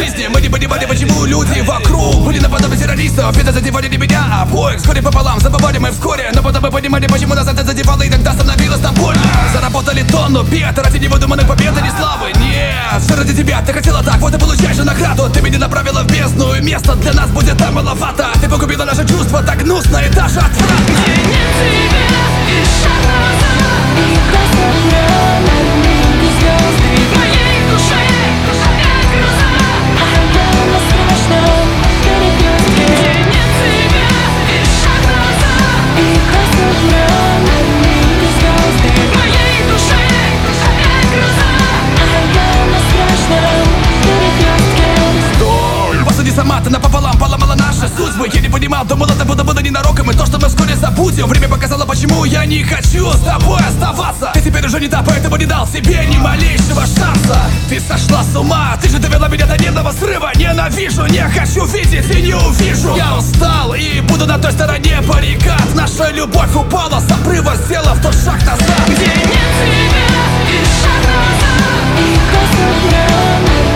жизни. Мы не понимали, почему люди вокруг были наподобие террористов. Это задевали не меня, а обоих. Вскоре пополам, забывали мы вскоре. Но потом мы понимали, почему нас это задевало, и тогда становилось нам больно. Заработали тонну бед, ради невыдуманных побед, а не славы. Нет, все ради тебя, ты хотела так, вот и получаешь же награду. Ты меня направила в бездну, и места для нас будет там маловато. Ты погубила наше чувство, так гнусно и даже отвратно. Где нет тебя и шаг назад, и посмотрел над ними звезды. В моей душе опять гроза, а когда страшно перекрестки. Где нет тебя и шаг назад, и посмотрел над ними звезды. В моей душе опять гроза, а когда страшно перекрестки. Стой! Посади сама, ты напополам поломала наши судьбы. Я не понимал, думал, это было ненароком. И то, что мы вскоре забудем. Время показало, почему я не хочу с тобой оставаться. Ты теперь уже не та, поэтому не дал себе ни малейшего шанса. Ты сошла с ума, ты же довела меня до нервного срыва. Ненавижу, не хочу видеть и не увижу. Я устал и буду на той стороне баррикад. Наша любовь упала с обрыва, сделав тот шаг назад. Где нет тебя и шаг назад, и посмотрел на